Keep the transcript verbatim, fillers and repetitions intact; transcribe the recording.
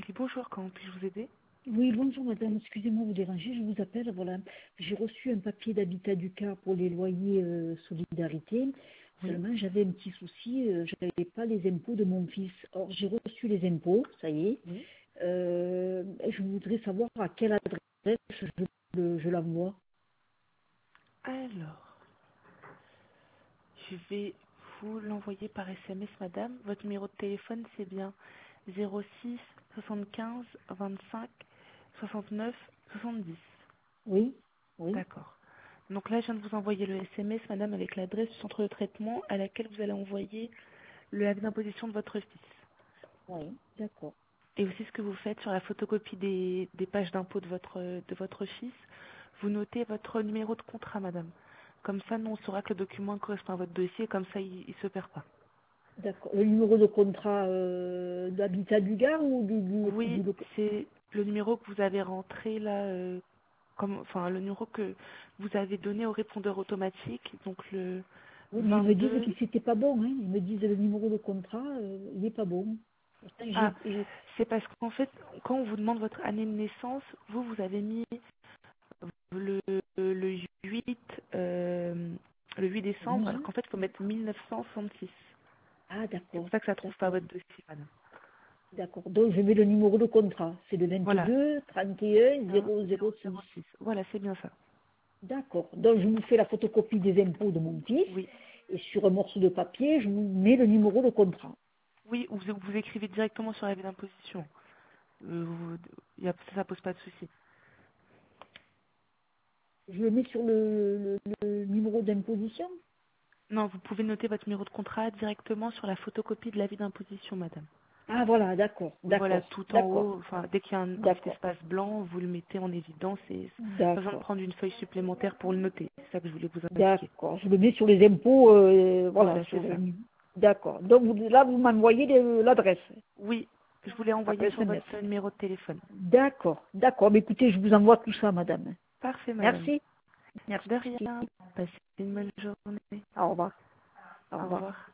Oui, bonjour, comment puis-je vous aider? Oui, bonjour madame, excusez-moi de vous déranger, je vous appelle, voilà. J'ai reçu un papier d'habitat du C A R pour les loyers euh, solidarité. Oui. Seulement, j'avais un petit souci, euh, je n'avais pas les impôts de mon fils. Or, j'ai reçu les impôts, ça y est. Oui. Euh, je voudrais savoir à quelle adresse je, je, je l'envoie. Alors, je vais vous l'envoyer par S M S, madame. Votre numéro de téléphone, c'est bien zéro six soixante-quinze vingt-cinq soixante-neuf soixante-dix. Oui, oui, D'accord. Donc là, je viens de vous envoyer le S M S, madame, avec l'adresse du centre de traitement à laquelle vous allez envoyer le acte d'imposition de votre fils. oui, d'accord. Et aussi ce que vous faites sur la photocopie des, des pages d'impôt de votre, de votre fils, vous notez votre numéro de contrat, madame. Comme ça, nous, on saura que le document correspond à votre dossier, et comme ça, il ne se perd pas. D'accord. Le numéro de contrat euh, d'habitat du G A R ou du, du, Oui, du local? c'est le numéro que vous avez rentré là, euh, comme, enfin, le numéro que vous avez donné au répondeur automatique, donc le Oui, mais ils me disent vingt-deux. que c'était pas bon, hein. Ils me disent le numéro de contrat, euh, il n'est pas bon. Pourtant, Ah, j'ai, j'ai- c'est parce qu'en fait, quand on vous demande votre année de naissance, vous, vous avez mis le, le huit, euh, le huit décembre, alors douze. qu'en fait, il faut mettre mille neuf cent soixante-six. Ah, C'est d'accord, pour ça que ça ne trouve pas d'accord, votre dossier, madame. d'accord. Donc, je mets le numéro de contrat. C'est le Voilà, vingt-deux trente et un un zéro zéro zéro six. zéro six. Voilà, c'est bien ça. D'accord. Donc, je vous fais la photocopie des impôts de mon fils Oui, et sur un morceau de papier, je vous mets le numéro de contrat. oui, ou vous, vous écrivez directement sur l'avis d'imposition. Euh, vous- y a, ça, ça pose pas de souci. Je le mets sur le, le- le numéro d'imposition. Non, vous pouvez noter votre numéro de contrat directement sur la photocopie de l'avis d'imposition, madame. Ah, voilà, d'accord, Voilà, d'accord, tout en d'accord, haut, enfin, dès qu'il y a un, un petit d'accord, espace blanc, vous le mettez en évidence et pas besoin de d'accord. prendre une feuille supplémentaire pour le noter. C'est ça que je voulais vous indiquer. D'accord, je le mets sur les impôts, euh, voilà, Voilà, sur c'est le... ça. D'accord. Donc vous- là, vous m'envoyez le- l'adresse, Oui, je voulais par envoyer sur S M S. votre numéro de téléphone. D'accord, d'accord. Mais écoutez, je vous envoie tout ça, madame. Parfait, madame. Merci. Merci. De rien. Passez une bonne journée. Au revoir. Au Au revoir. revoir.